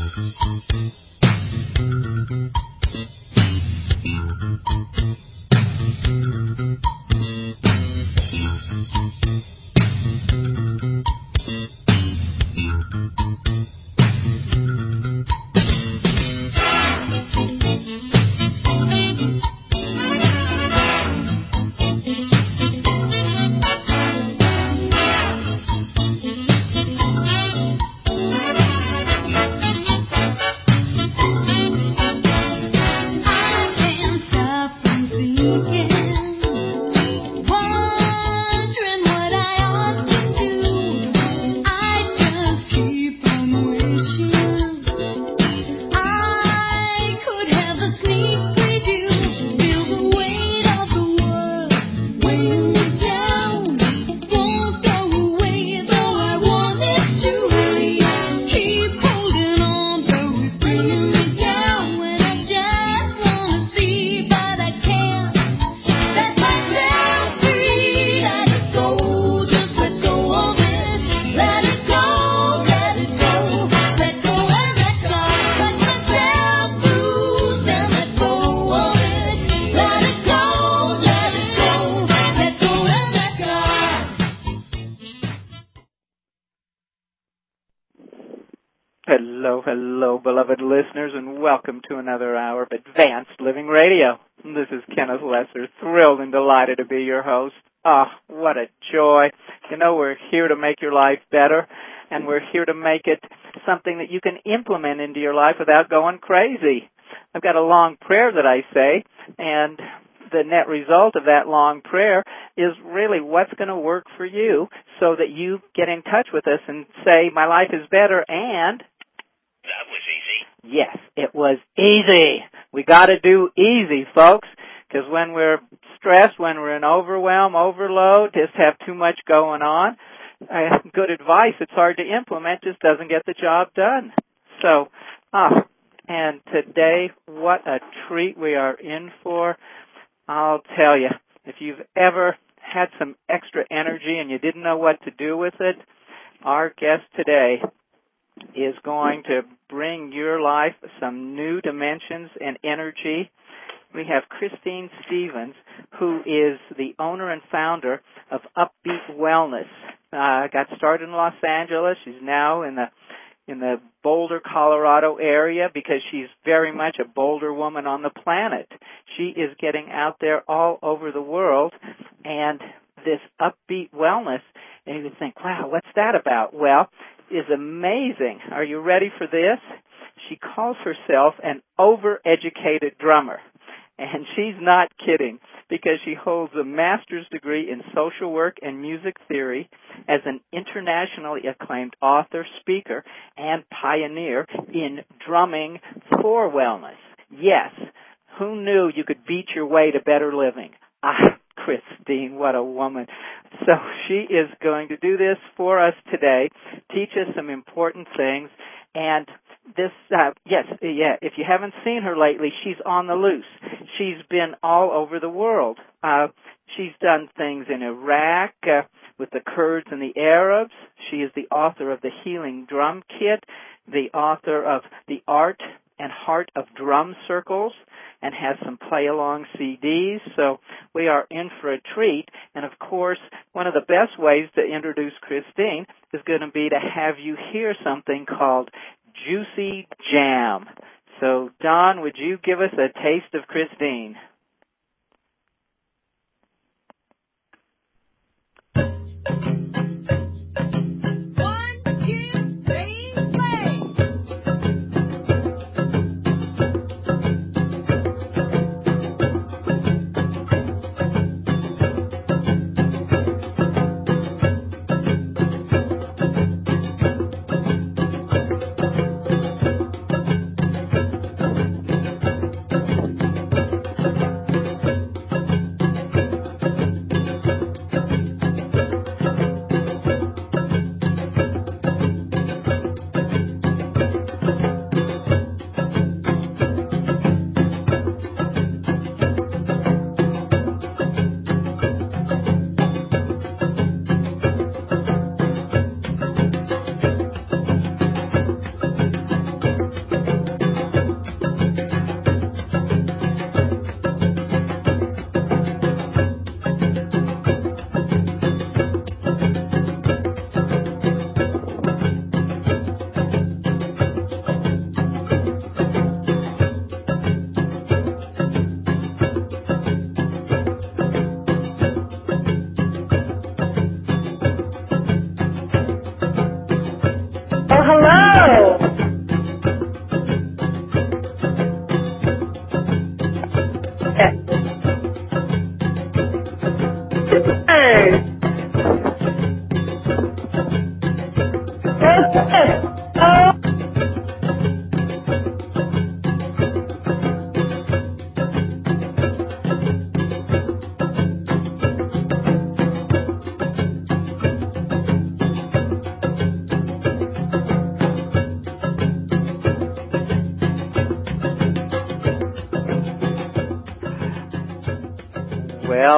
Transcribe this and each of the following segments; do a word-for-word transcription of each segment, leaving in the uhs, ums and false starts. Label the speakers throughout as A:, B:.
A: Hello, hello, beloved listeners, and welcome to another hour of Advanced Living Radio. This is Kenneth Lesser, thrilled and delighted to be your host. Ah, oh, what a joy. You know, we're here to make your life better, and we're here to make it something that you can implement into your life without going crazy. I've got a long prayer that I say, and the net result of that long prayer is really what's going to work for you so that you get in touch with us and say, my life is better, and
B: that was easy.
A: Yes, it was easy. We got to do easy, folks, because when we're stressed, when we're in overwhelm, overload, just have too much going on, uh, good advice, it's hard to implement, just doesn't get the job done. So, ah, and today, what a treat we are in for. I'll tell you, if you've ever had some extra energy and you didn't know what to do with it, our guest today is going to bring your life some new dimensions and energy. We have Christine Stevens, who is the owner and founder of Upbeat Wellness. Uh, got started in Los Angeles. She's now in the in the Boulder, Colorado area because she's very much a Boulder woman on the planet. She is getting out there all over the world, and this Upbeat Wellness, and you would think, wow, what's that about? Well, is amazing. Are you ready for this? She calls herself an overeducated drummer, and she's not kidding because she holds a master's degree in social work and music theory as an internationally acclaimed author, speaker, and pioneer in drumming for wellness. Yes, who knew you could beat your way to better living? Ah, Christine, what a woman. So she is going to do this for us today, teach us some important things, and this, uh, yes, yeah, if you haven't seen her lately, she's on the loose. She's been all over the world. Uh, she's done things in Iraq uh, with the Kurds and the Arabs. She is the author of the Healing Drum Kit, the author of The Art and Heart of Drum Circles, and has some play-along C Ds. So we are in for a treat. And, of course, one of the best ways to introduce Christine is going to be to have you hear something called Juicy Jam. So, Don, would you give us a taste of Christine?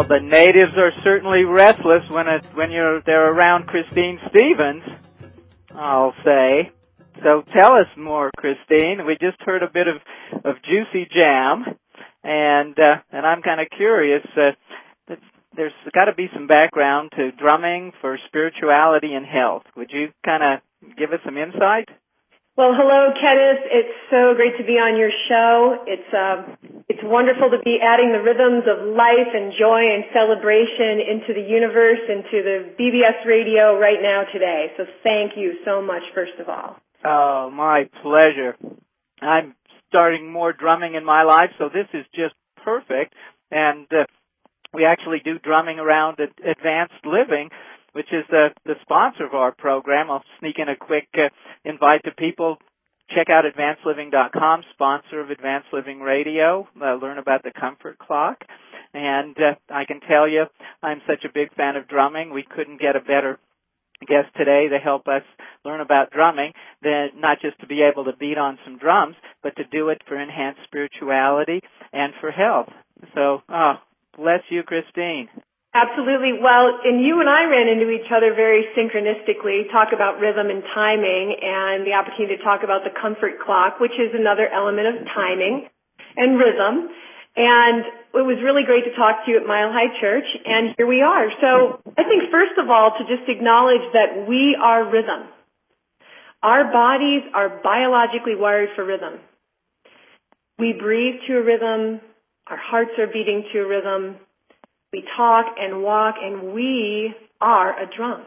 A: Well, the natives are certainly restless when it, when you're they're around Christine Stevens, I'll say. So tell us more, Christine. We just heard a bit of, of juicy jam, and uh, and I'm kind of curious. Uh, there's got to be some background to drumming for spirituality and health. Would you kind of give us some insight?
C: Well, hello, Kenneth. It's so great to be on your show. It's uh, it's wonderful to be adding the rhythms of life and joy and celebration into the universe, into the B B S radio right now today. So thank you so much, first of all.
A: Oh, my pleasure. I'm starting more drumming in my life, so this is just perfect. And uh, we actually do drumming around at Advanced Living, which is the, the sponsor of our program. I'll sneak in a quick uh, invite to people. Check out advanced living dot com, sponsor of Advanced Living Radio. Uh, learn about the Comfort Clock. And uh, I can tell you, I'm such a big fan of drumming. We couldn't get a better guest today to help us learn about drumming, than not just to be able to beat on some drums, but to do it for enhanced spirituality and for health. So, oh, bless you, Christine.
C: Absolutely. Well, and you and I ran into each other very synchronistically, talk about rhythm and timing, and the opportunity to talk about the Comfort Clock, which is another element of timing and rhythm. And it was really great to talk to you at Mile High Church, and here we are. So I think, first of all, to just acknowledge that we are rhythm. Our bodies are biologically wired for rhythm. We breathe to a rhythm. Our hearts are beating to a rhythm. We talk and walk, and we are a drum.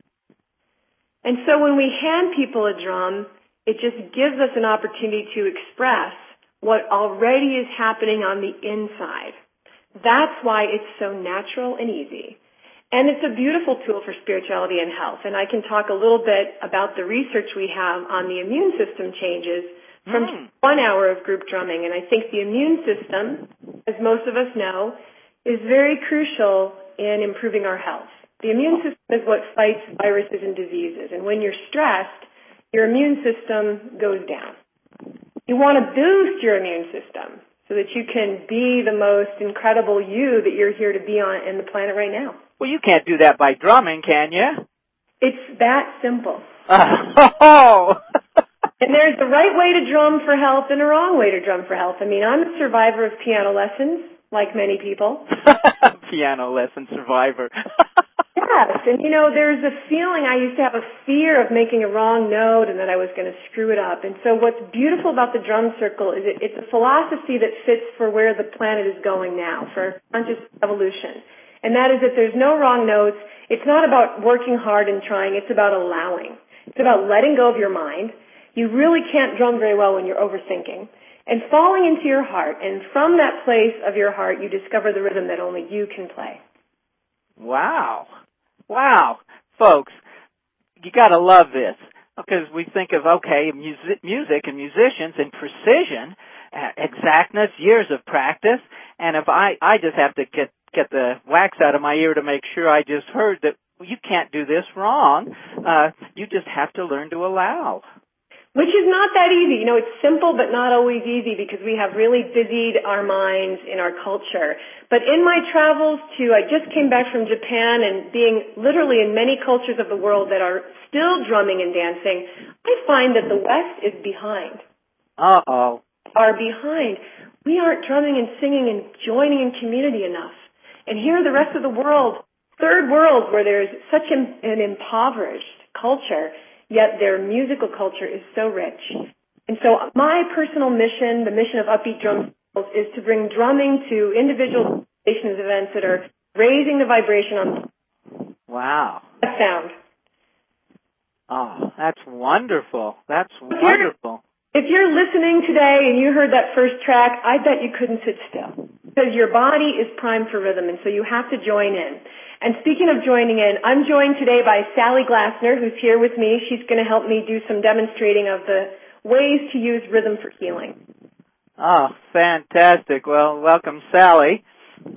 C: And so when we hand people a drum, it just gives us an opportunity to express what already is happening on the inside. That's why it's so natural and easy. And it's a beautiful tool for spirituality and health. And I can talk a little bit about the research we have on the immune system changes from mm. one hour of group drumming. And I think the immune system, as most of us know, is very crucial in improving our health. The immune system is what fights viruses and diseases. And when you're stressed, your immune system goes down. You want to boost your immune system so that you can be the most incredible you that you're here to be on in the planet right now.
A: Well, you can't do that by drumming, can you?
C: It's that simple.
A: Oh!
C: And there's the right way to drum for health and a wrong way to drum for health. I mean, I'm a survivor of piano lessons, like many people.
A: Piano lesson survivor.
C: Yes, and you know, there's a feeling, I used to have a fear of making a wrong note and that I was going to screw it up. And so what's beautiful about the drum circle is it, it's a philosophy that fits for where the planet is going now, for conscious evolution. And that is that there's no wrong notes. It's not about working hard and trying. It's about allowing. It's about letting go of your mind. You really can't drum very well when you're overthinking. And falling into your heart. And from that place of your heart, you discover the rhythm that only you can play.
A: Wow. Wow. Folks, you got to love this. Because we think of, okay, music, music and musicians and precision, uh, exactness, years of practice. And if I, I just have to get, get the wax out of my ear to make sure I just heard that you can't do this wrong. Uh, you just have to learn to allow.
C: Which is not that easy. You know, it's simple but not always easy because we have really busied our minds in our culture. But in my travels to, I just came back from Japan and being literally in many cultures of the world that are still drumming and dancing, I find that the West is behind.
A: Uh-oh.
C: Are behind. We aren't drumming and singing and joining in community enough. And here the rest of the world, third world where there's such an, an impoverished culture, yet their musical culture is so rich. And so my personal mission, the mission of Upbeat Drum Circles, is to bring drumming to individual stations events that are raising the vibration on the
A: wow.
C: sound.
A: Oh, that's wonderful. That's wonderful.
C: If you're listening today and you heard that first track, I bet you couldn't sit still because your body is primed for rhythm, and so you have to join in. And speaking of joining in, I'm joined today by Sally Glassner, who's here with me. She's going to help me do some demonstrating of the ways to use rhythm for healing.
A: Oh, fantastic. Well, welcome, Sally.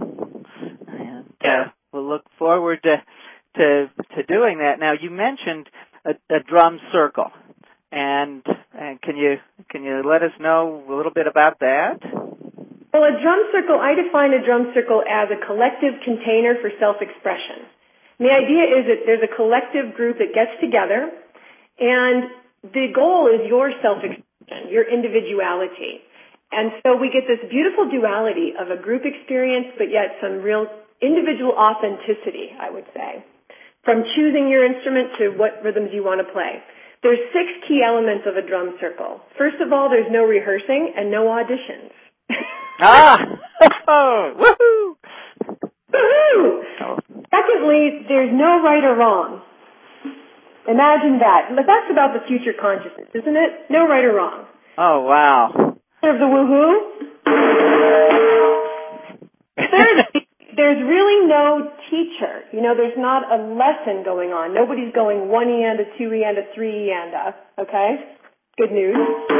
A: And uh, we'll look forward to, to to doing that. Now, you mentioned a, a drum circle. And, and can you can you let us know a little bit about that?
C: Well, a drum circle, I define a drum circle as a collective container for self-expression. And the idea is that there's a collective group that gets together, and the goal is your self-expression, your individuality. And so we get this beautiful duality of a group experience, but yet some real individual authenticity, I would say, from choosing your instrument to what rhythms you want to play. There's six key elements of a drum circle. First of all, there's no rehearsing and no auditions.
A: Ah! Woohoo!
C: Woohoo! Secondly, there's no right or wrong. Imagine that. But that's about the future consciousness, isn't it? No right or wrong.
A: Oh, wow.
C: Of the woohoo. Thirdly, there's really no teacher. You know, there's not a lesson going on. Nobody's going one e and a two e and a three e and a. Okay? Good news.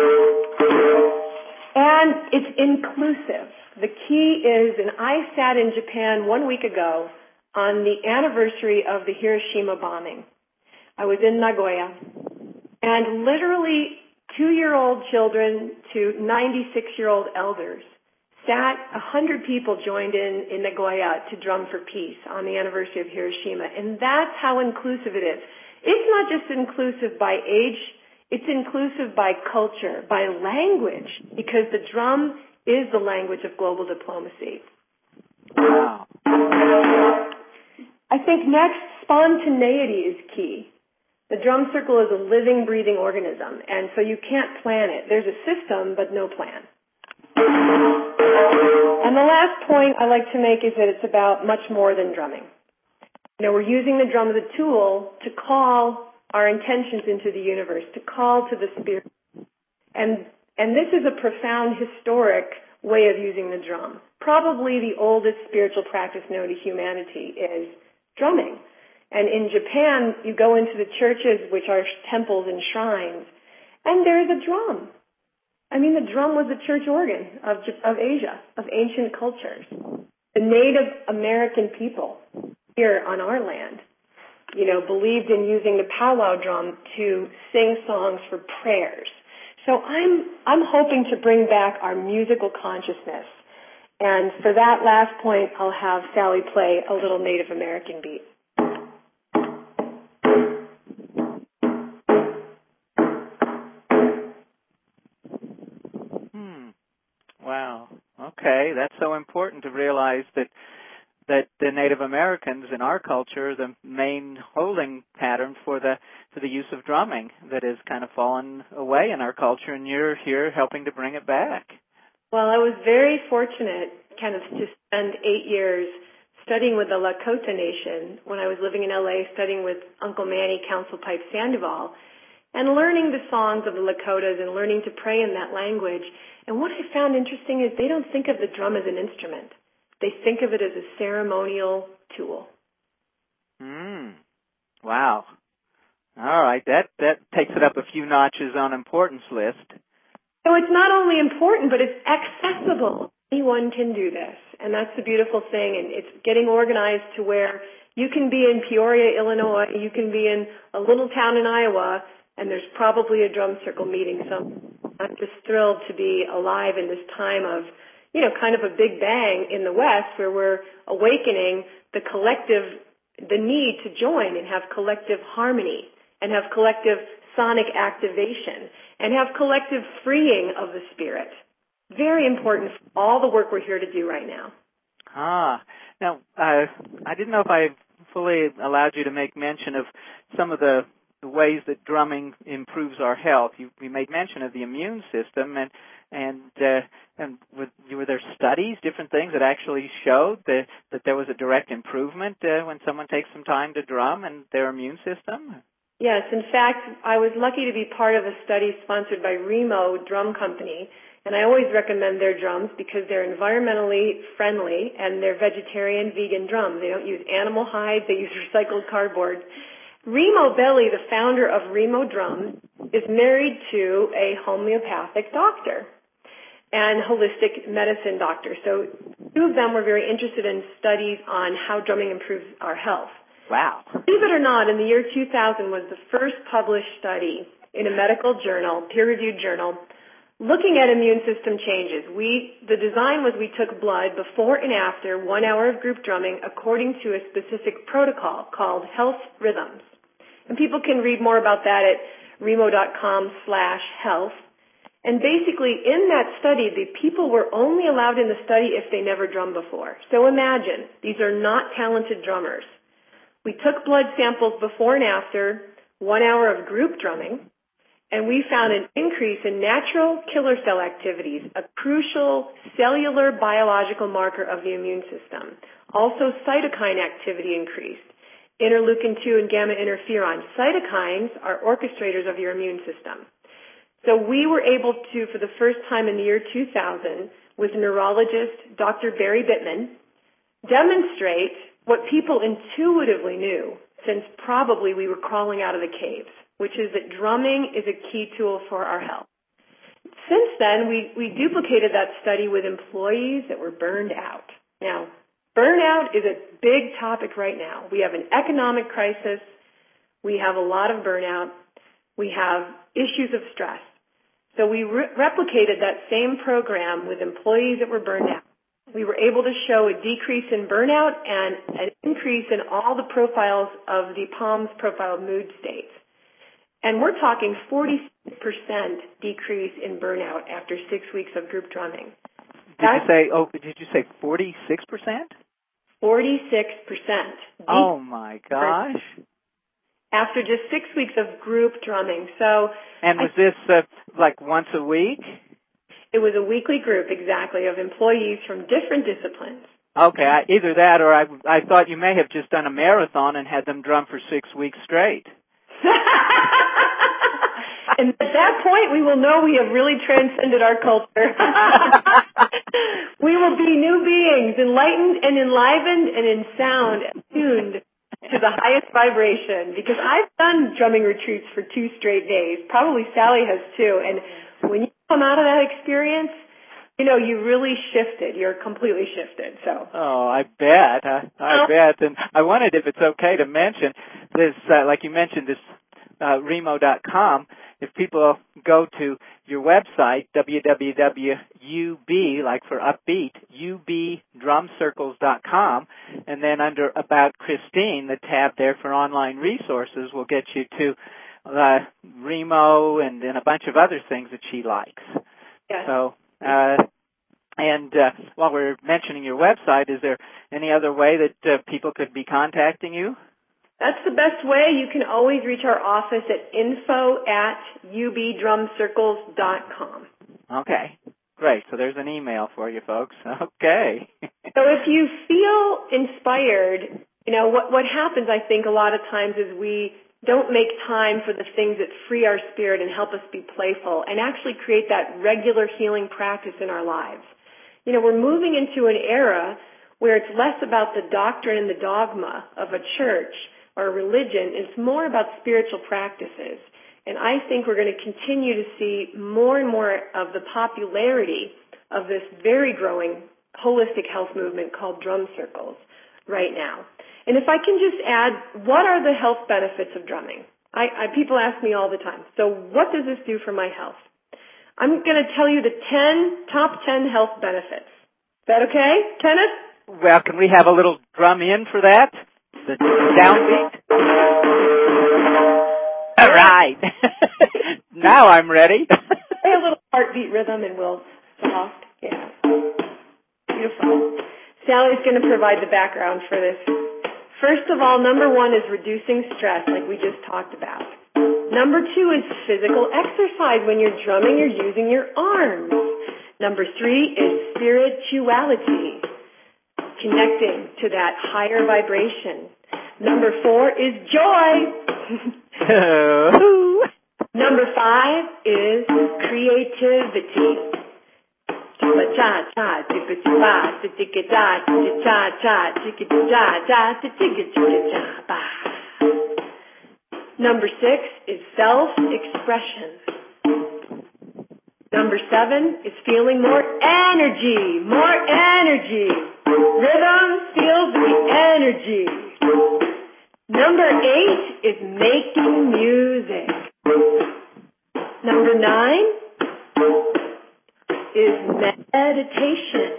C: And it's inclusive. The key is, and I sat in Japan one week ago on the anniversary of the Hiroshima bombing. I was in Nagoya, and literally two-year-old children to ninety-six-year-old elders sat, a hundred people joined in in Nagoya to drum for peace on the anniversary of Hiroshima, and that's how inclusive it is. It's not just inclusive by age. It's inclusive by culture, by language, because the drum is the language of global diplomacy.
A: Wow.
C: I think next, spontaneity is key. The drum circle is a living, breathing organism, and so you can't plan it. There's a system, but no plan. And the last point I like to make is that it's about much more than drumming. You know, we're using the drum as a tool to call our intentions into the universe, to call to the spirit. And and this is a profound historic way of using the drum. Probably the oldest spiritual practice known to humanity is drumming. And in Japan, you go into the churches, which are temples and shrines, and there's a drum. I mean, the drum was the church organ of of Asia, of ancient cultures. The Native American people here on our land, you know, believed in using the powwow drum to sing songs for prayers. So I'm I'm hoping to bring back our musical consciousness. And for that last point, I'll have Sally play a little Native American beat.
A: Hmm. Wow. Okay, that's so important to realize that that the Native Americans in our culture, the main holding pattern for the for the use of drumming that has kind of fallen away in our culture, and you're here helping to bring it back.
C: Well, I was very fortunate, Kenneth, to spend eight years studying with the Lakota Nation when I was living in L A, studying with Uncle Manny Council Pipe Sandoval, and learning the songs of the Lakotas and learning to pray in that language. And what I found interesting is they don't think of the drum as an instrument. They think of it as a ceremonial tool.
A: Hmm. Wow. All right. That that takes it up a few notches on importance list.
C: So it's not only important, but it's accessible. Anyone can do this. And that's the beautiful thing. And it's getting organized to where you can be in Peoria, Illinois, you can be in a little town in Iowa, and there's probably a drum circle meeting. So I'm just thrilled to be alive in this time of, you know, kind of a big bang in the West where we're awakening the collective, the need to join and have collective harmony and have collective sonic activation and have collective freeing of the spirit. Very important for all the work we're here to do right now.
A: Ah. Now, uh, I didn't know if I fully allowed you to make mention of some of the the ways that drumming improves our health. You, you made mention of the immune system, and and uh, and with, were there studies, different things that actually showed that that there was a direct improvement uh, when someone takes some time to drum and their immune system?
C: Yes, in fact, I was lucky to be part of a study sponsored by Remo Drum Company, and I always recommend their drums because they're environmentally friendly and they're vegetarian, vegan drums. They don't use animal hide, they use recycled cardboard. Remo Belli, the founder of Remo Drums, is married to a homeopathic doctor and holistic medicine doctor. So two of them were very interested in studies on how drumming improves our health.
A: Wow.
C: Believe it or not, in the year two thousand was the first published study in a medical journal, peer-reviewed journal, looking at immune system changes. We, the design was we took blood before and after one hour of group drumming according to a specific protocol called Health Rhythms. And people can read more about that at remo.com slash health. And basically, in that study, the people were only allowed in the study if they never drummed before. So imagine, these are not talented drummers. We took blood samples before and after one hour of group drumming, and we found an increase in natural killer cell activities, a crucial cellular biological marker of the immune system. Also, cytokine activity increased. Interleukin two and gamma interferon. Cytokines are orchestrators of your immune system. So we were able to, for the first time in the year two thousand, with neurologist Doctor Barry Bittman, demonstrate what people intuitively knew since probably we were crawling out of the caves, which is that drumming is a key tool for our health. Since then, we, we duplicated that study with employees that were burned out. Now, burnout is a big topic right now. We have an economic crisis. We have a lot of burnout. We have issues of stress. So we re- replicated that same program with employees that were burned out. We were able to show a decrease in burnout and an increase in all the profiles of the PALMS profile mood states. And we're talking forty percent decrease in burnout after six weeks of group drumming.
A: Did That's you say, oh, did you say forty-six percent?
C: forty-six percent.
A: Oh, my gosh.
C: After just six weeks of group drumming. So,
A: and was I, this uh, like once a week?
C: It was a weekly group, exactly, of employees from different disciplines.
A: Okay, I, either that or I, I thought you may have just done a marathon and had them drum for six weeks straight.
C: And at that point, we will know we have really transcended our culture. We will be new beings, enlightened and enlivened and in sound, attuned to the highest vibration, because I've done drumming retreats for two straight days. Probably Sally has too. And when you come out of that experience, you know, you really shifted. You're completely shifted. So.
A: Oh, I bet. I, I oh. bet. And I wanted, if it's okay to mention this, uh, like you mentioned, this uh, remo dot com. If people go to your website, w w w dot u b, like for upbeat, u b drum circles dot com, and then under About Christine, the tab there for online resources will get you to uh, Remo and, and a bunch of other things that she likes.
C: Yes.
A: So, uh, and uh, while we're mentioning your website, is there any other way that uh, people could be contacting you?
C: That's the best way. You can always reach our office at info at u b drum circles dot com.
A: Okay, great. So there's an email for you folks. Okay.
C: So if you feel inspired, you know, what, what happens, I think, a lot of times is we don't make time for the things that free our spirit and help us be playful and actually create that regular healing practice in our lives. You know, we're moving into an era where it's less about the doctrine and the dogma of a church or religion. It's more about spiritual practices. And I think we're going to continue to see more and more of the popularity of this very growing holistic health movement called drum circles right now. And if I can just add, what are the health benefits of drumming? I, I, people ask me all the time, so what does this do for my health? I'm going to tell you the ten, top ten health benefits. Is that okay, Kenneth?
A: Well, can we have a little drum in for that? The downbeat? All right. Now I'm ready.
C: Play a little heartbeat rhythm and we'll soft. Yeah. Beautiful. Sally's going to provide the background for this. First of all, number one is reducing stress, like we just talked about. Number two is physical exercise. When you're drumming, you're using your arms. Number three is spirituality, connecting to that higher vibration. Number four is joy. Number five is creativity. Number six is self-expression. Number seven is feeling more energy, more energy. Rhythm feels the energy. Number eight is making music. Number nine is meditation.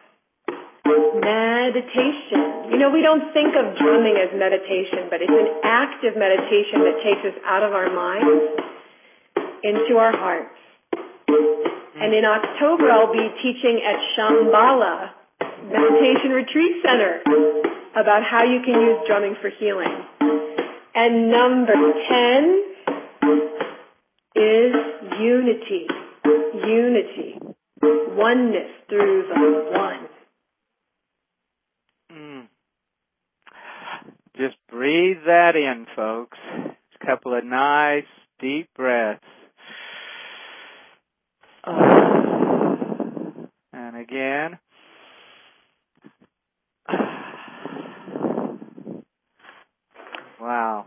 C: Meditation. You know, we don't think of drumming as meditation, but it's an active meditation that takes us out of our minds into our hearts. And in October, I'll be teaching at Shambhala Meditation Retreat Center about how you can use drumming for healing. And number ten is unity. Unity. Oneness through the one.
A: Mm. Just breathe that in, folks. A couple of nice, deep breaths. And again. Wow.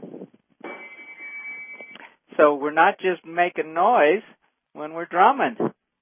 A: So we're not just making noise when we're drumming.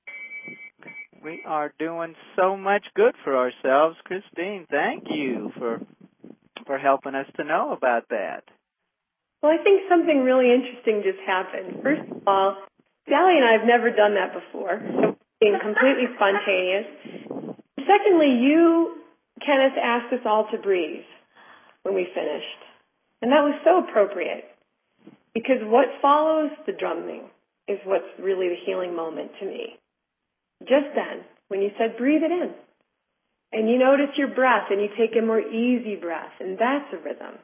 A: We are doing so much good for ourselves. Christine, thank you for for helping us to know about that.
C: Well, I think something really interesting just happened. First of all, Sally and I have never done that before, so being completely spontaneous. Secondly, you, Kenneth, asked us all to breathe when we finished. And that was so appropriate, because what follows the drumming is what's really the healing moment to me. Just then, when you said breathe it in, and you notice your breath, and you take a more easy breath, and that's a rhythm.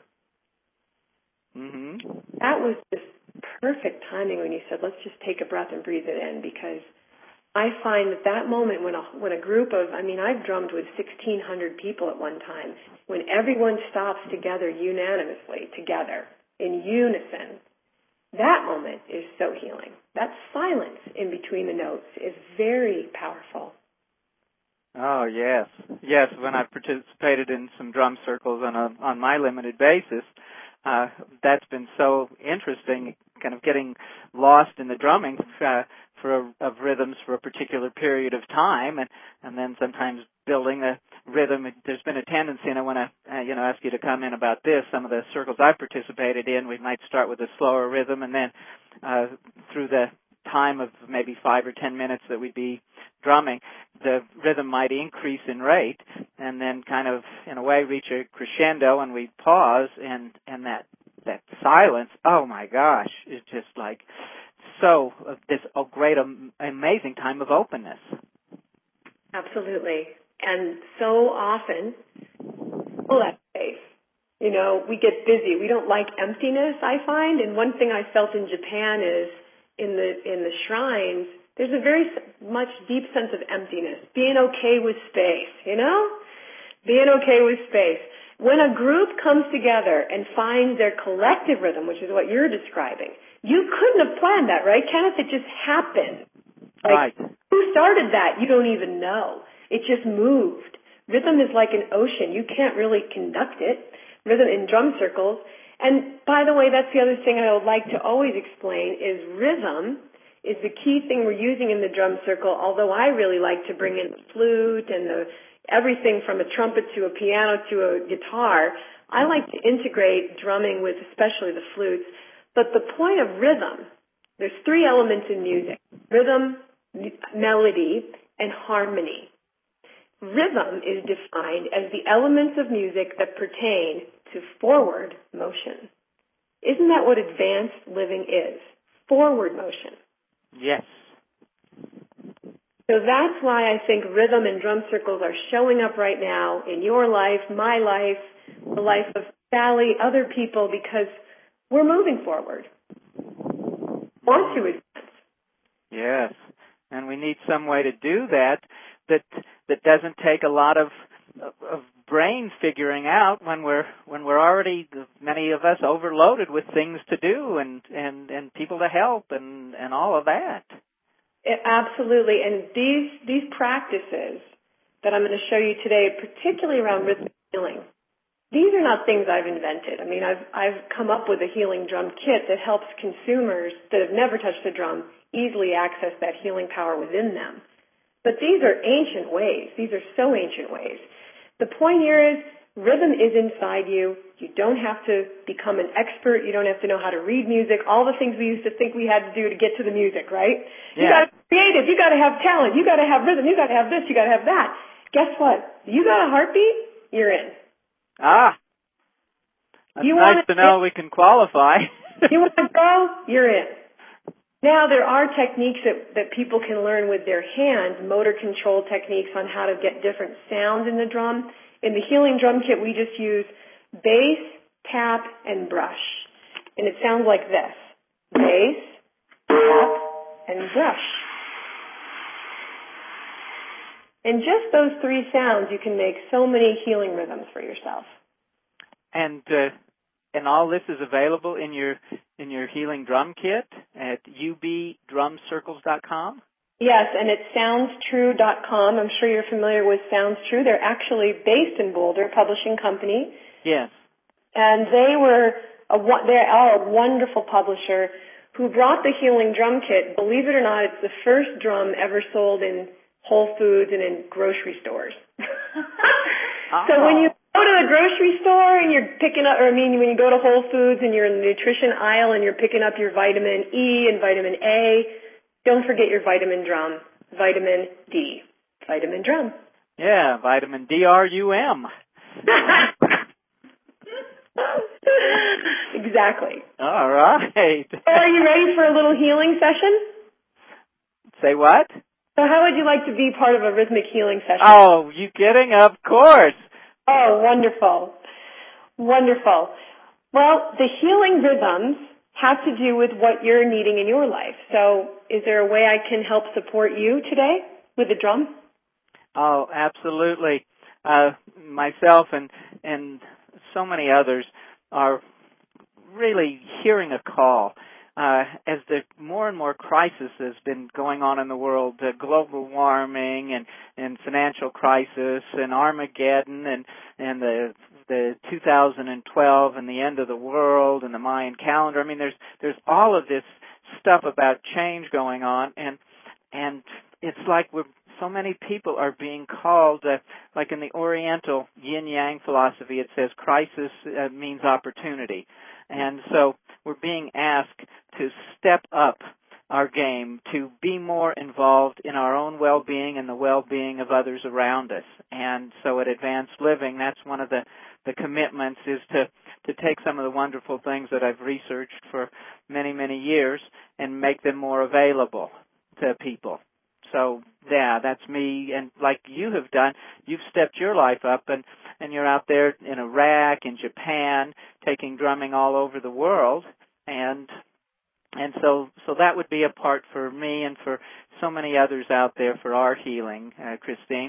A: Mm-hmm.
C: That was just perfect timing when you said, let's just take a breath and breathe it in, because I find that that moment when a, when a group of, I mean, I've drummed with sixteen hundred people at one time, when everyone stops together unanimously, together, in unison, that moment is so healing. That silence in between the notes is very powerful.
A: Oh, yes. Yes, when I've participated in some drum circles on a, on my limited basis, uh, that's been so interesting, kind of getting lost in the drumming uh, for a, of rhythms for a particular period of time, and, and then sometimes building a rhythm. There's been a tendency, and I want to uh, you know ask you to comment about this. Some of the circles I've participated in, we might start with a slower rhythm, and then uh, through the time of maybe five or ten minutes that we'd be drumming, the rhythm might increase in rate, and then kind of, in a way, reach a crescendo, and we pause, and, and that that silence, oh my gosh, is just like so uh, this a great, um, amazing time of openness.
C: Absolutely. And so often, fill that space. You know, we get busy. We don't like emptiness, I find. And one thing I felt in Japan is in the in the shrines, there's a very much deep sense of emptiness. Being okay with space, you know? Being okay with space. When a group comes together and finds their collective rhythm, which is what you're describing, you couldn't have planned that, right, Kenneth? It just happened. Like,
A: right.
C: Who started that? You don't even know. It just moved. Rhythm is like an ocean. You can't really conduct it. Rhythm in drum circles. And by the way, that's the other thing I would like to always explain is rhythm is the key thing we're using in the drum circle, although I really like to bring in the flute and the everything from a trumpet to a piano to a guitar. I like to integrate drumming with especially the flutes. But the point of rhythm, there's three elements in music: rhythm, melody, and harmony. Rhythm is defined as the elements of music that pertain to forward motion. Isn't that what advanced living is? Forward motion.
A: Yes.
C: So that's why I think rhythm and drum circles are showing up right now in your life, my life, the life of Sally, other people, because we're moving forward. Want to advance.
A: Yes. And we need some way to do that that that doesn't take a lot of of brain figuring out when we're when we're already, many of us, overloaded with things to do and and and people to help and and all of that.
C: It, absolutely. And these these practices that I'm going to show you today, particularly around rhythmic healing, these are not things I've invented. I mean, I've I've come up with a healing drum kit that helps consumers that have never touched a drum easily access that healing power within them. But these are ancient ways. These are so ancient ways. The point here is Rhythm is inside you. You don't have to become an expert. You don't have to know how to read music. All the things we used to think we had to do to get to the music, right?
A: Yeah.
C: You got to be creative. You got to have talent. You got to have rhythm. You got to have this. You got to have that. Guess what? You got a heartbeat. You're in.
A: Ah, that's
C: you
A: nice to know we can qualify.
C: You want to go? You're in. Now, there are techniques that, that people can learn with their hands, motor control techniques on how to get different sounds in the drum. In the Healing Drum Kit, we just use bass, tap, and brush. And it sounds like this. Bass, tap, and brush. And just those three sounds, you can make so many healing rhythms for yourself.
A: And uh, and all this is available in your in your Healing Drum Kit at u b drum circles dot com?
C: Yes, and it's sounds true dot com. I'm sure you're familiar with Sounds True. They're actually based in Boulder, publishing company.
A: Yes. And
C: they were a, they are a wonderful publisher who brought the Healing Drum Kit. Believe it or not, it's the first drum ever sold in Whole Foods and in grocery stores.
A: Oh.
C: So when you go to the grocery store and you're picking up, or I mean, when you go to Whole Foods and you're in the nutrition aisle and you're picking up your vitamin E and vitamin A, don't forget your vitamin drum, vitamin D, vitamin drum.
A: Yeah, vitamin D R U M.
C: Exactly.
A: All right.
C: So are you ready for a little healing session?
A: Say what?
C: So how would you like to be part of a rhythmic healing session?
A: Oh, you kidding? Of course.
C: Oh, wonderful. Wonderful. Well, the healing rhythms have to do with what you're needing in your life. So is there a way I can help support you today with the drum?
A: Oh, absolutely. Uh, myself and, and so many others are really hearing a call. Uh, as the more and more crisis has been going on in the world, uh, global warming and, and financial crisis and Armageddon and, and the, the two thousand twelve and the end of the world and the Mayan calendar. I mean, there's, there's all of this stuff about change going on, and, and it's like we're, so many people are being called, uh, like in the Oriental yin-yang philosophy, it says crisis uh, means opportunity. And so we're being asked to step up our game, to be more involved in our own well-being and the well-being of others around us. And so at Advanced Living, that's one of the, the commitments, is to, to take some of the wonderful things that I've researched for many, many years and make them more available to people. So, yeah, that's me. And like you have done, you've stepped your life up, and, and you're out there in Iraq, in Japan, taking drumming all over the world. And and so so that would be a part for me and for so many others out there for our healing, uh, Christine.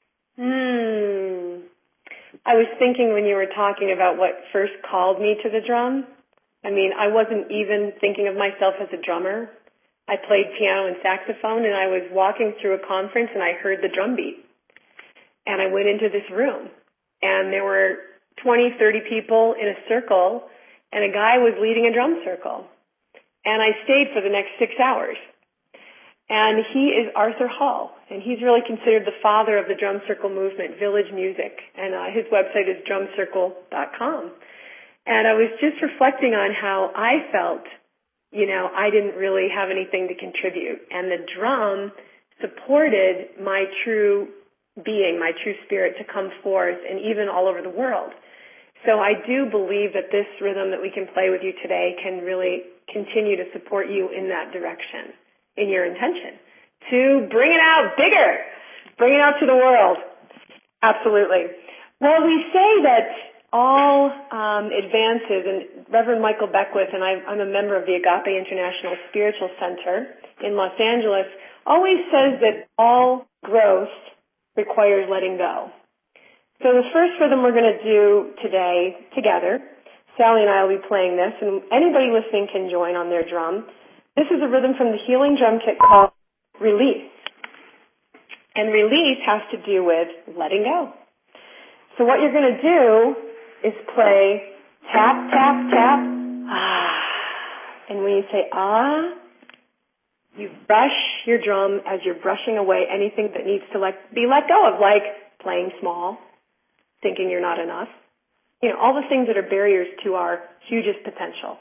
C: Hmm. I was thinking when you were talking about what first called me to the drum. I mean, I wasn't even thinking of myself as a drummer. I played piano and saxophone, and I was walking through a conference, and I heard the drum beat. And I went into this room, and there were twenty, thirty people in a circle, and a guy was leading a drum circle. And I stayed for the next six hours. And he is Arthur Hall, and he's really considered the father of the drum circle movement, Village Music. And uh, his website is drum circle dot com. And I was just reflecting on how I felt. You know, I didn't really have anything to contribute. And the drum supported my true being, my true spirit to come forth, and even all over the world. So I do believe that this rhythm that we can play with you today can really continue to support you in that direction, in your intention, to bring it out bigger, bring it out to the world. Absolutely. Well, we say that all um, advances, and Reverend Michael Beckwith, and I, I'm a member of the Agape International Spiritual Center in Los Angeles, always says that all growth requires letting go. So the first rhythm we're going to do today together, Sally and I will be playing this, and anybody listening can join on their drum. This is a rhythm from the Healing Drum Kit called Release. And release has to do with letting go. So what you're going to do is play tap, tap, tap, ah. And when you say ah, you brush your drum as you're brushing away anything that needs to let, be let go of, like playing small, thinking you're not enough. You know, all the things that are barriers to our hugest potential.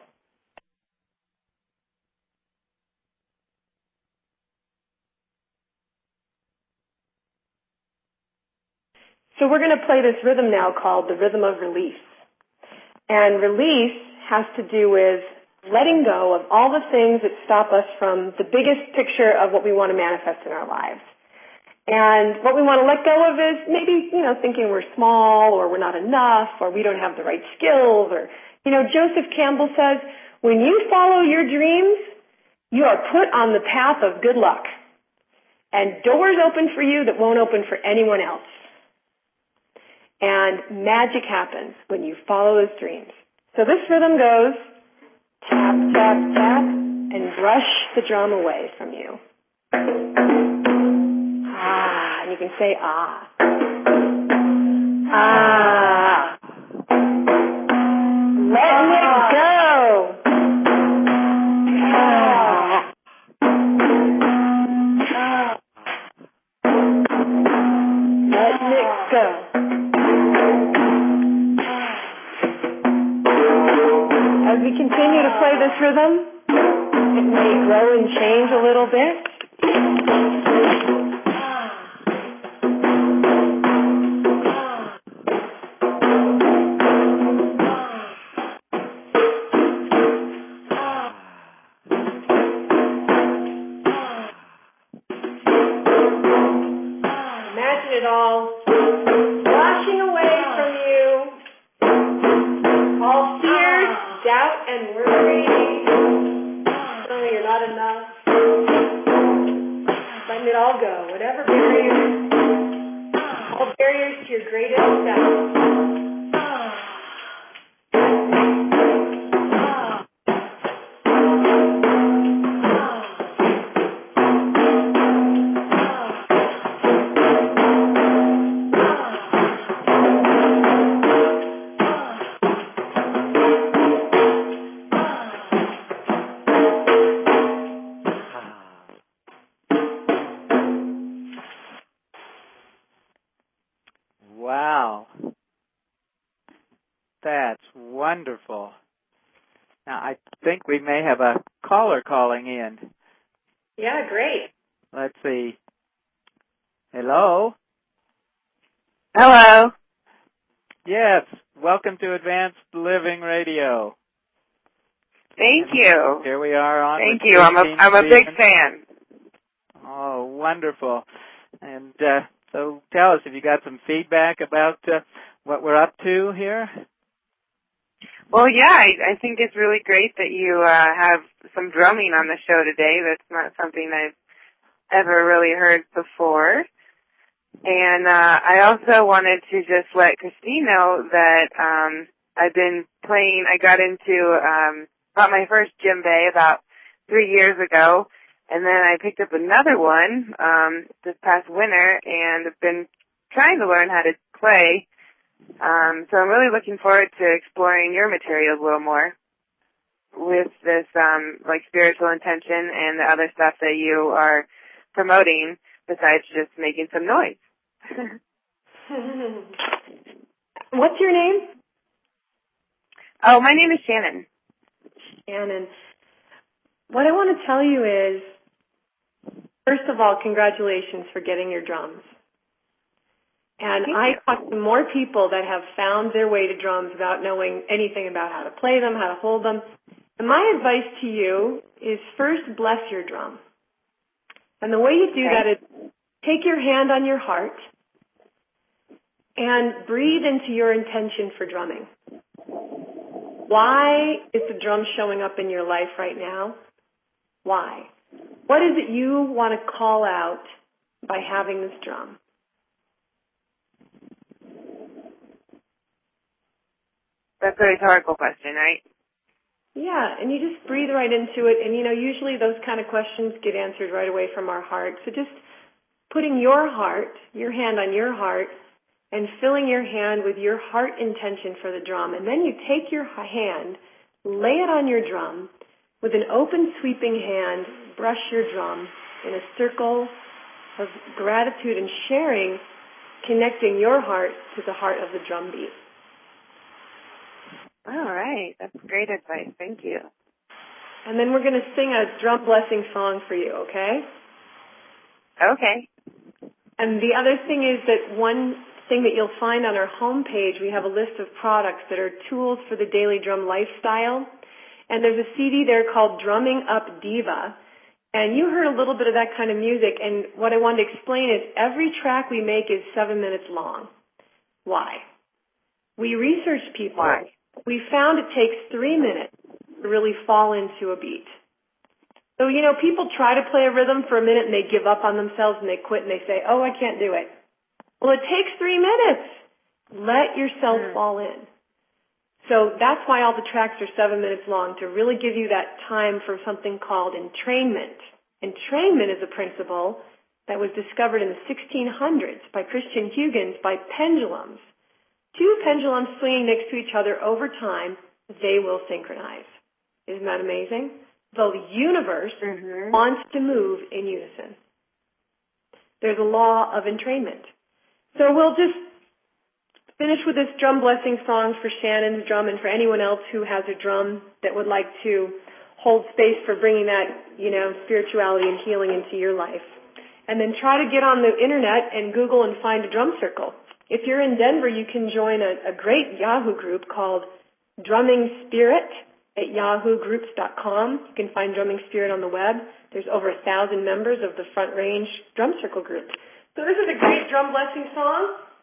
C: So we're going to play this rhythm now called the rhythm of release. And release has to do with letting go of all the things that stop us from the biggest picture of what we want to manifest in our lives. And what we want to let go of is maybe, you know, thinking we're small or we're not enough or we don't have the right skills or, you know, Joseph Campbell says, when you follow your dreams, you are put on the path of good luck. And doors open for you that won't open for anyone else. And magic happens when you follow those dreams. So this rhythm goes tap, tap, tap, and brush the drum away from you. Ah, and you can say ah. Ah. Letting it go. Ah. Ah. Letting it go. As we continue to play this rhythm, it may grow and change a little bit. Imagine it all washing away from you. All fears, doubt, and worry. Feeling you're not enough. Letting it all go. Whatever barriers. All barriers to your greatest self.
A: Wow. That's wonderful. Now, I think we may have a caller calling in.
C: Yeah, great.
A: Let's see. Hello?
D: Hello.
A: Yes. Welcome to Advanced Living Radio.
D: Thank you.
A: Here we are on.
D: Thank you. I'm a I'm a big fan.
A: Oh, wonderful. And uh, so tell us, have you got some feedback about uh, what we're up to here?
D: Well, yeah, I, I think it's really great that you uh, have some drumming on the show today. That's not something I've ever really heard before. And uh, I also wanted to just let Christine know that um, I've been playing, I got into, um, got my first djembe about three years ago, and then I picked up another one um, this past winter, and I've been trying to learn how to play. Um, so I'm really looking forward to exploring your materials a little more with this, um, like, spiritual intention and the other stuff that you are promoting besides just making some noise.
C: What's your name?
D: Oh, my name is Shannon.
C: Shannon. What I want to tell you is, first of all, congratulations for getting your drums. And
D: Thank
C: I
D: you.
C: talk to more people that have found their way to drums without knowing anything about how to play them, how to hold them. And my advice to you is first bless your drum. And the way you do
D: Okay.
C: that is take your hand on your heart and breathe into your intention for drumming. Why is the drum showing up in your life right now? Why? What is it you want to call out by having this drum?
D: That's a rhetorical question, right?
C: Yeah, and you just breathe right into it. And, you know, usually those kind of questions get answered right away from our heart. So just putting your heart, your hand on your heart, and filling your hand with your heart intention for the drum. And then you take your hand, lay it on your drum, with an open, sweeping hand, brush your drum in a circle of gratitude and sharing connecting your heart to the heart of the drum beat.
D: All right. That's great advice. Thank you.
C: And then we're going to sing a drum blessing song for you, okay?
D: Okay.
C: And the other thing is that one thing that you'll find on our homepage, we have a list of products that are tools for the daily drum lifestyle. And there's a C D there called Drumming Up Diva. And you heard a little bit of that kind of music. And what I wanted to explain is every track we make is seven minutes long. Why? We researched people.
D: Why?
C: We found it takes three minutes to really fall into a beat. So, you know, people try to play a rhythm for a minute and they give up on themselves and they quit and they say, oh, I can't do it. Well, it takes three minutes. Let yourself mm. fall in. So that's why all the tracks are seven minutes long, to really give you that time for something called entrainment. Entrainment is a principle that was discovered in the sixteen hundreds by Christian Huygens by pendulums. Two pendulums swinging next to each other over time, they will synchronize. Isn't that amazing? The universe mm-hmm. wants to move in unison. There's a law of entrainment. So we'll just finish with this drum blessing song for Shannon's drum and for anyone else who has a drum that would like to hold space for bringing that, you know, spirituality and healing into your life. And then try to get on the internet and Google and find a drum circle. If you're in Denver, you can join a, a great Yahoo group called Drumming Spirit at yahoo groups dot com. You can find Drumming Spirit on the web. There's over a thousand members of the Front Range Drum Circle group. So this is a great drum blessing song.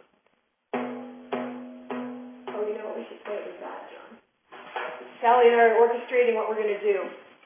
C: Oh, you know what we should play with that, John? Sally and I are orchestrating what we're going to do.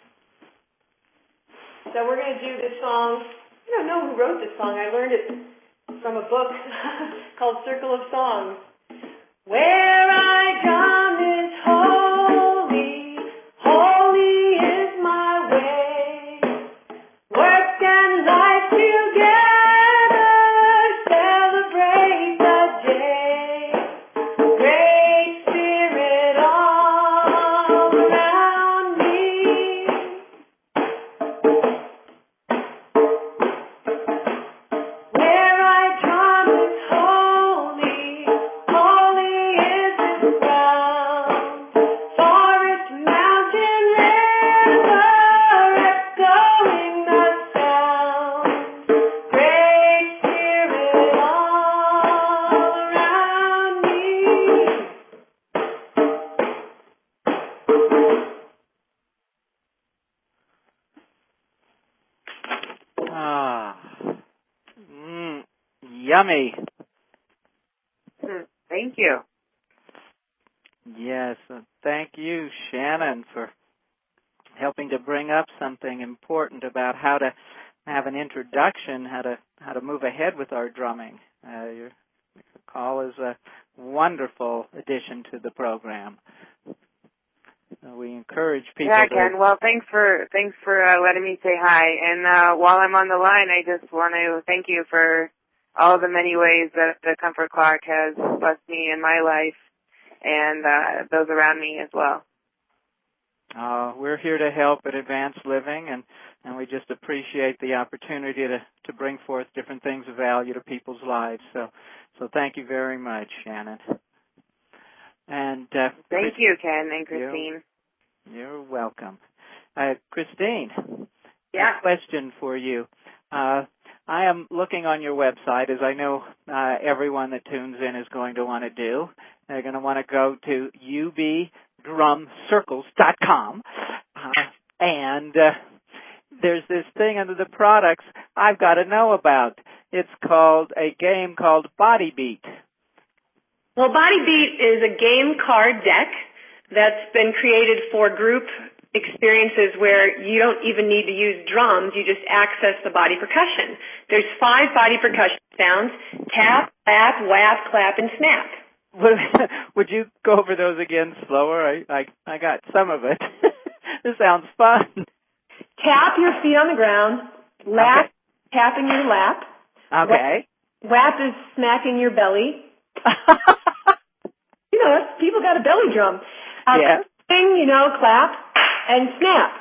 C: So we're going to do this song. I don't know who wrote this song. I learned it from a book called Circle of Songs. Where I drum is holy, holy is my way. Work and life together, celebrate the day. Great Spirit all around me. Where I drum is holy, holy is His ground. Forest, mountain, river, echoing the sound. Great Spirit all around me.
A: Ah, mm, yummy.
D: Mm, Thank you.
A: Yes, uh, thank you, Shannon, for helping to bring up something important about how to have an introduction, how to how to move ahead with our drumming. Uh, your call is a wonderful addition to the program. Uh, we encourage people.
D: Yeah,
A: to,
D: Ken. Well, thanks for thanks for uh, letting me say hi. And uh, while I'm on the line, I just want to thank you for all the many ways that the Comfort Clock has blessed me in my life and uh, those around me as well.
A: Uh, we're here to help at Advanced Living, and, and we just appreciate the opportunity to, to bring forth different things of value to people's lives. So, so thank you very much, Shannon. And uh,
D: Thank you, Ken and Christine.
A: You're, you're welcome. Uh, Christine,
C: Yeah.
A: a question for you. Uh, I am looking on your website, as I know uh, everyone that tunes in is going to want to do. They're going to want to go to u b drum circles dot com, uh, and uh, there's this thing under the products I've got to know about. It's called a game called Body Beat.
C: Well, Body Beat is a game card deck that's been created for group experiences where you don't even need to use drums. You just access the body percussion. There's five body percussion sounds: tap, clap, whap, clap, and snap.
A: Would you go over those again slower? I I, I got some of it. This sounds fun.
C: Tap your feet on the ground. Lap, okay. Tapping your lap.
A: Okay.
C: Whap, whap is smacking your belly. You know, people got a belly drum. Uh,
A: yeah.
C: Sing, you know, clap, and snap.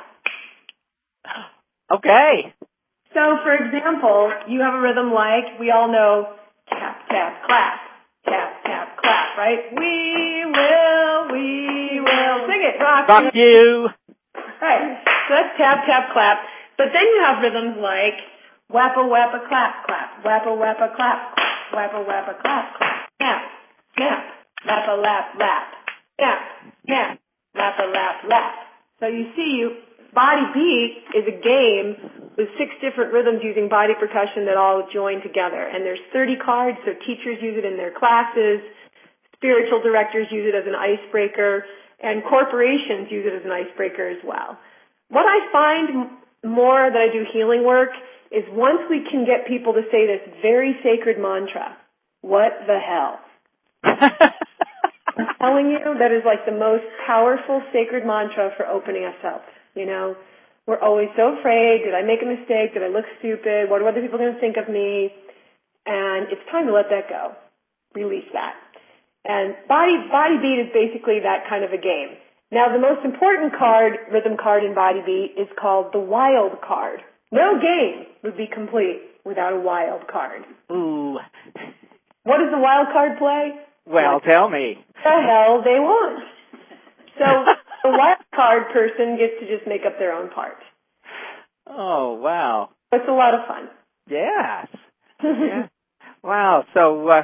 A: Okay.
C: So, for example, you have a rhythm like, we all know, tap, tap, clap. Tap, tap, clap, right? We will, we will. Sing it, rock.
A: Rock you.
C: Right. So that's tap, tap, clap. But then you have rhythms like wappa, wappa, clap, clap. Wappa, wappa, clap, clap. Wappa, wappa, clap, clap. Snap, snap. Lappa, lap, lap. Snap, snap. Lappa, lap, lap. So you see, you, Body Beat is a game with six different rhythms using body percussion that all join together. And there's thirty cards, so teachers use it in their classes, spiritual directors use it as an icebreaker, and corporations use it as an icebreaker as well. What I find more that I do healing work is once we can get people to say this very sacred mantra, what the hell? I'm telling you, that is like the most powerful sacred mantra for opening us up. You know, we're always so afraid. Did I make a mistake? Did I look stupid? What are other people going to think of me? And it's time to let that go. Release that. And Body, Body Beat is basically that kind of a game. Now, the most important card, rhythm card in Body Beat, is called the wild card. No game would be complete without a wild card.
A: Ooh.
C: What does the wild card play?
A: Well,
C: what
A: tell me.
C: The hell they want. So the wild card person gets to just make up their own part.
A: Oh, wow.
C: It's a lot of fun.
A: Yes. Yeah. Wow. So, uh,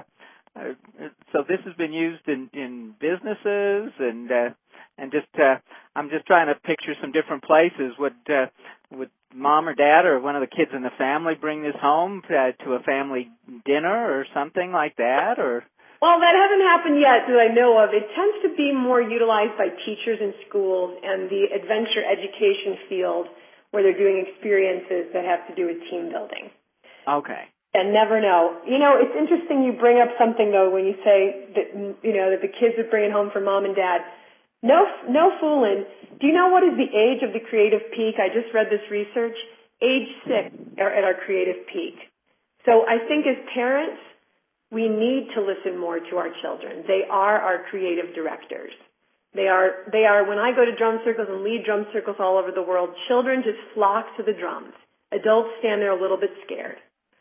A: so this has been used in, in businesses and, uh, and just, uh, I'm just trying to picture some different places. Would, uh, would mom or dad or one of the kids in the family bring this home to, to a family dinner or something like that, or?
C: Well, that hasn't happened yet that I know of. It tends to be more utilized by teachers in schools and the adventure education field where they're doing experiences that have to do with team building.
A: Okay.
C: And never know. You know, it's interesting you bring up something, though, when you say that, you know, that the kids would bring it home for mom and dad. No, no fooling. Do you know what is the age of the creative peak? I just read this research. Age six are at our creative peak. So I think as parents, we need to listen more to our children. They are our creative directors. They are, they are, when I go to drum circles and lead drum circles all over the world, children just flock to the drums. Adults stand there a little bit scared.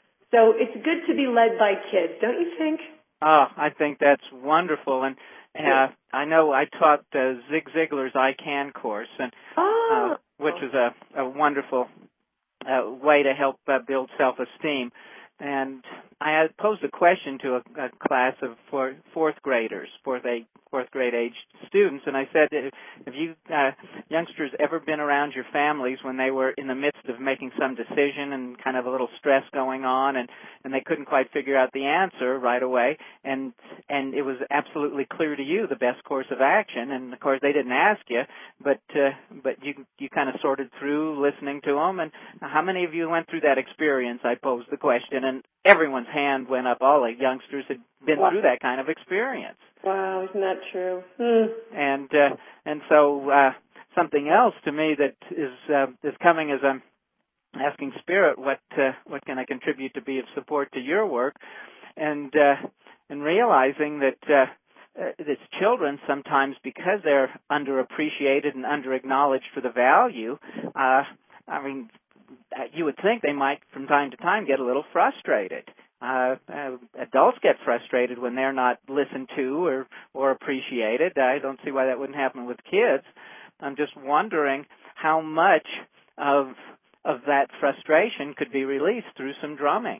C: So it's good to be led by kids, don't you think?
A: Oh, I think that's wonderful. And uh, I know I taught uh, Zig Ziglar's I Can course, and
C: oh.
A: uh, which is a, a wonderful uh, way to help uh, build self-esteem. And I had posed a question to a, a class of four, fourth graders, fourth, eight, fourth grade age students, and I said, have you uh, youngsters ever been around your families when they were in the midst of making some decision and kind of a little stress going on, and, and they couldn't quite figure out the answer right away, and and it was absolutely clear to you the best course of action, and of course they didn't ask you, but uh, but you you kind of sorted through listening to them, and how many of you went through that experience? I posed the question, and everyone's hand went up. All the youngsters had been
C: wow.
A: through that kind of experience.
C: Wow, isn't that true? Hmm.
A: And uh, and so uh, something else to me that is uh, is coming as I'm asking Spirit, what uh, what can I contribute to be of support to your work, and uh, and realizing that uh, uh, it's children sometimes because they're underappreciated and underacknowledged for the value. Uh, I mean, you would think they might from time to time get a little frustrated. Uh, uh, adults get frustrated when they're not listened to or, or appreciated. I don't see why that wouldn't happen with kids. I'm just wondering how much of of that frustration could be released through some drumming.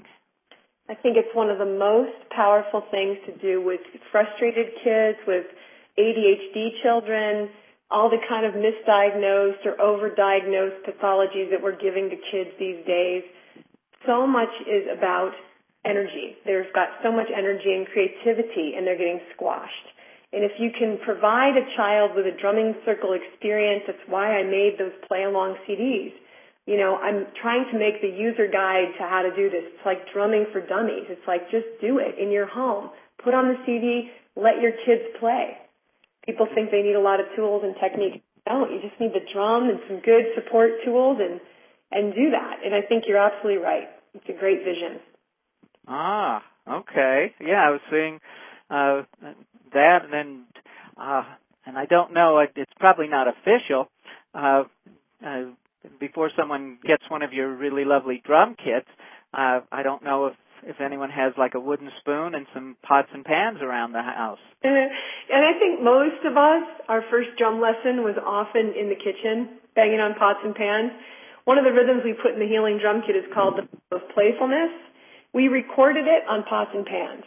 C: I think it's one of the most powerful things to do with frustrated kids, with A D H D children, all the kind of misdiagnosed or overdiagnosed pathologies that we're giving to kids these days. So much is about energy. They've got so much energy and creativity, and they're getting squashed. And if you can provide a child with a drumming circle experience, that's why I made those play-along C Ds. You know, I'm trying to make the user guide to how to do this. It's like drumming for dummies. It's like just do it in your home. Put on the C D, let your kids play. People think they need a lot of tools and techniques. No, you just need the drum and some good support tools and, and do that. And I think you're absolutely right. It's a great vision.
A: Ah, okay. Yeah, I was seeing uh, that, and uh, and I don't know. It's probably not official. Uh, uh, before someone gets one of your really lovely drum kits, uh, I don't know if if anyone has like a wooden spoon and some pots and pans around the house.
C: And I think most of us, our first drum lesson was often in the kitchen, banging on pots and pans. One of the rhythms we put in the Healing Drum Kit is called the Rhythm of Playfulness. We recorded it on pots and pans.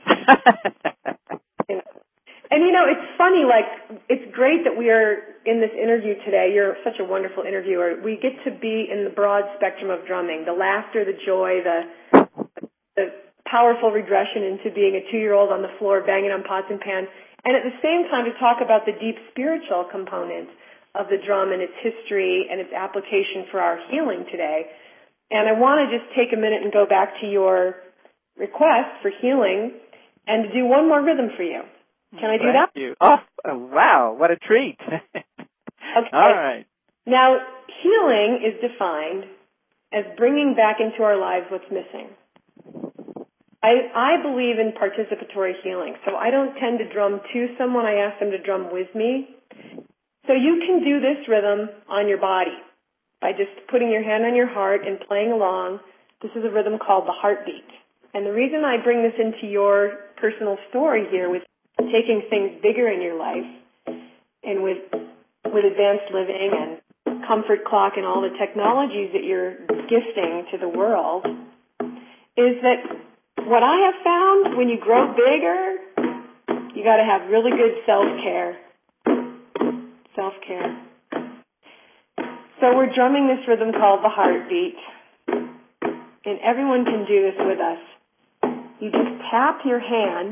C: And, you know, it's funny, like, it's great that we are in this interview today. You're such a wonderful interviewer. We get to be in the broad spectrum of drumming, the laughter, the joy, the, the powerful regression into being a two-year-old on the floor banging on pots and pans, and at the same time to talk about the deep spiritual component of the drum and its history and its application for our healing today. And I want to just take a minute and go back to your request for healing and to do one more rhythm for you. Can I do
A: Thank
C: that?
A: You. Oh, oh, wow, what a treat.
C: Okay.
A: All right.
C: Now, healing is defined as bringing back into our lives what's missing. I, I believe in participatory healing, so I don't tend to drum to someone. I ask them to drum with me. So you can do this rhythm on your body by just putting your hand on your heart and playing along. This is a rhythm called the heartbeat. And the reason I bring this into your personal story here with taking things bigger in your life and with with advanced living and comfort clock and all the technologies that you're gifting to the world is that what I have found, when you grow bigger, you got to have really good self-care. Self-care. So we're drumming this rhythm called the heartbeat, and everyone can do this with us. You just tap your hand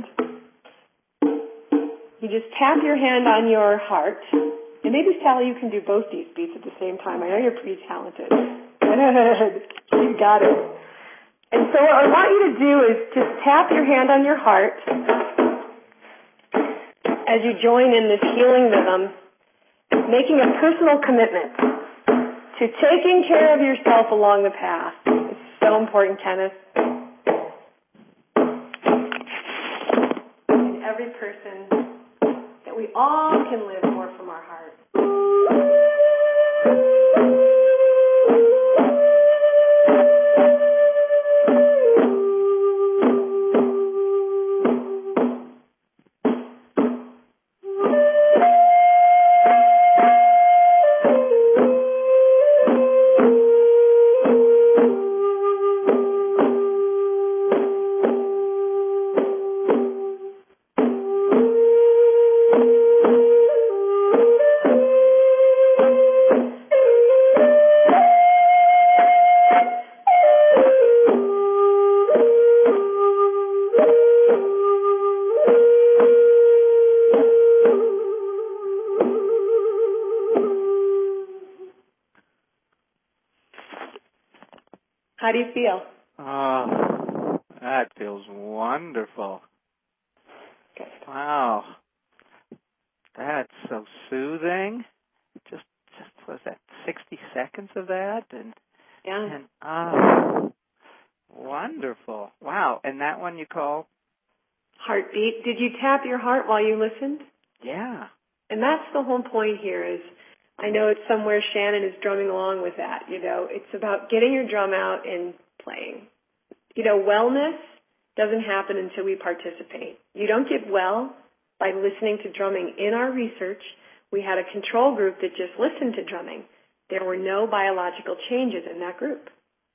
C: You just tap your hand on your heart. And maybe, Sally, you can do both these beats at the same time. I know you're pretty talented. Good. You got it. And so what I want you to do is just tap your hand on your heart as you join in this healing rhythm, making a personal commitment to taking care of yourself along the path. It's so important, Kenneth. And every person, we all can live more from our heart. How do you feel?
A: Oh, that feels wonderful.
C: Good.
A: Wow. That's so soothing. Just, just was that sixty seconds of that? And,
C: yeah.
A: And, oh, wonderful. Wow. And that one you call?
C: Heartbeat. Did you tap your heart while you listened?
A: Yeah.
C: And that's the whole point here is, I know it's somewhere Shannon is drumming along with that, you know. It's about getting your drum out and playing. You know, wellness doesn't happen until we participate. You don't get well by listening to drumming. In our research, we had a control group that just listened to drumming. There were no biological changes in that group.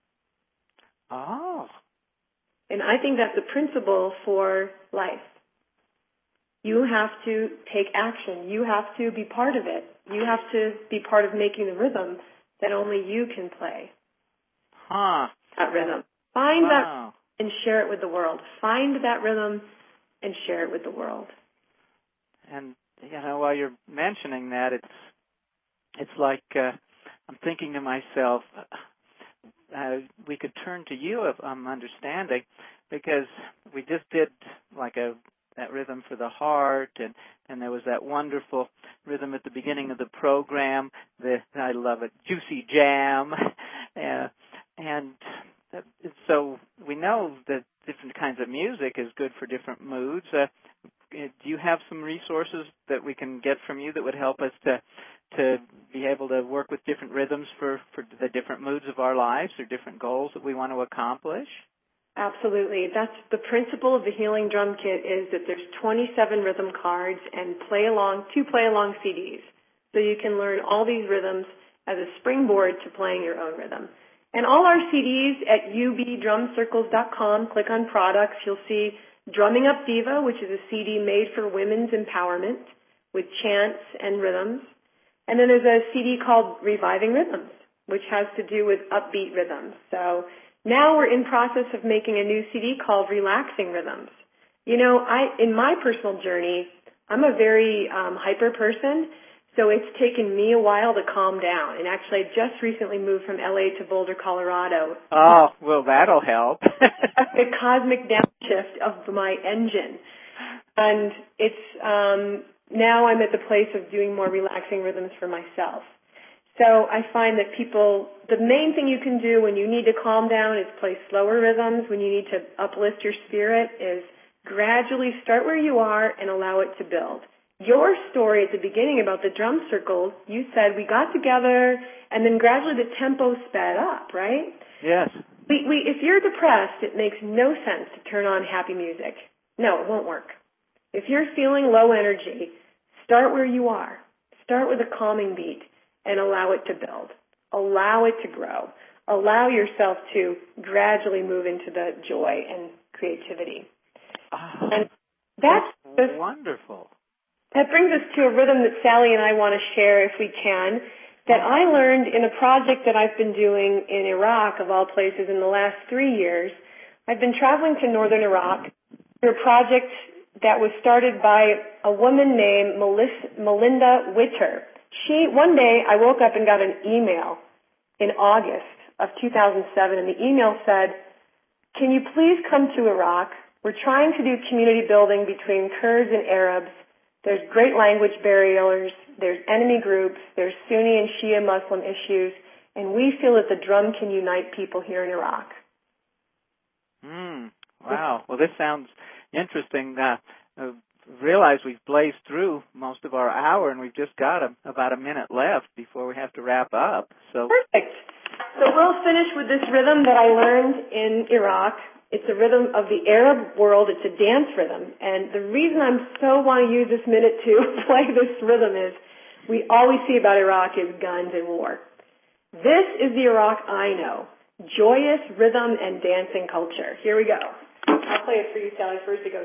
A: Oh.
C: And I think that's a principle for life. You have to take action. You have to be part of it. You have to be part of making the rhythm that only you can play.
A: Huh.
C: That rhythm. Find
A: Wow.
C: that and share it with the world. Find that rhythm and share it with the world.
A: And, you know, while you're mentioning that, it's it's like uh, I'm thinking to myself, uh, we could turn to you if I'm understanding, because we just did like a that rhythm for the heart, and, and there was that wonderful rhythm at the beginning of the program, the, I love it, Juicy Jam, uh, and that, so we know that different kinds of music is good for different moods. Uh, do you have some resources that we can get from you that would help us to to be able to work with different rhythms for, for the different moods of our lives or different goals that we want to accomplish?
C: Absolutely. That's the principle of the Healing Drum Kit is that there's twenty-seven rhythm cards and play along, two play along C Ds. So you can learn all these rhythms as a springboard to playing your own rhythm. And all our C Ds at U B drum circles dot com, click on products, you'll see Drumming Up Diva, which is a C D made for women's empowerment with chants and rhythms. And then there's a C D called Reviving Rhythms, which has to do with upbeat rhythms. So now we're in process of making a new C D called Relaxing Rhythms. You know, I in my personal journey, I'm a very um, hyper person, so it's taken me a while to calm down. And actually, I just recently moved from L A to Boulder, Colorado.
A: Oh, well, that'll help.
C: A cosmic downshift of my engine. And it's um, now I'm at the place of doing more relaxing rhythms for myself. So I find that people, the main thing you can do when you need to calm down is play slower rhythms. When you need to uplift your spirit is gradually start where you are and allow it to build. Your story at the beginning about the drum circles, you said we got together and then gradually the tempo sped up, right?
A: Yes.
C: We, we, if you're depressed, it makes no sense to turn on happy music. No, it won't work. If you're feeling low energy, start where you are. Start with a calming beat and allow it to build. Allow it to grow. Allow yourself to gradually move into the joy and creativity.
A: Oh,
C: and that's,
A: that's
C: just,
A: wonderful.
C: That brings us to a rhythm that Sally and I want to share, if we can, that I learned in a project that I've been doing in Iraq, of all places, in the last three years. I've been traveling to northern Iraq through a project that was started by a woman named Melissa, Melinda Witter. She, one day, I woke up and got an email in August of two thousand seven, and the email said, "Can you please come to Iraq? We're trying to do community building between Kurds and Arabs. There's great language barriers, there's enemy groups, there's Sunni and Shia Muslim issues, and we feel that the drum can unite people here in Iraq."
A: Hmm. Wow. Well, this sounds interesting. Uh, uh, realize we've blazed through most of our hour, and we've just got a, about a minute left before we have to wrap up. So
C: perfect. So we'll finish with this rhythm that I learned in Iraq. It's a rhythm of the Arab world. It's a dance rhythm. And the reason I'm so want to use this minute to play this rhythm is we all we see about Iraq is guns and war. This is the Iraq I know. Joyous rhythm and dancing culture. Here we go. I'll play it for you, Sally. First it goes.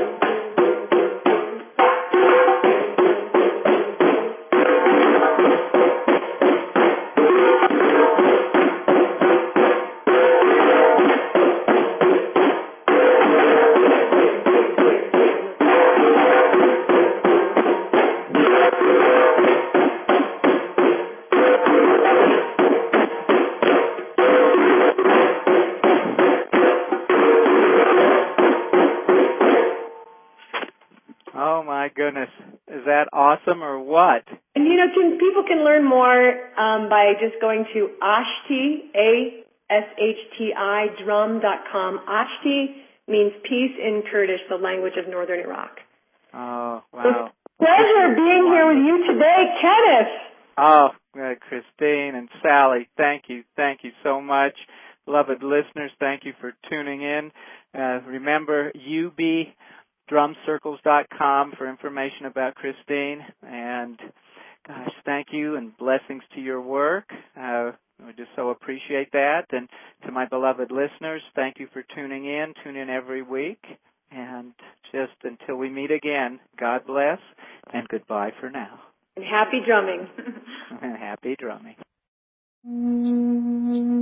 A: oh, my goodness. Is that awesome or what?
C: And, you know, can, people can learn more um, by just going to Ashti, A S H T I, drum dot com. Ashti means peace in Kurdish, the language of northern Iraq.
A: Oh, wow.
C: It's a pleasure being here with you today, Kenneth.
A: Oh, uh, Christine and Sally, thank you. Thank you so much. Beloved listeners, thank you for tuning in. Uh, remember, U B drum circles dot com for information about Christine. And, gosh, thank you and blessings to your work. Uh, we just so appreciate that. And to my beloved listeners, thank you for tuning in. Tune in every week. And just until we meet again, God bless and goodbye for now.
C: And happy drumming.
A: And happy drumming.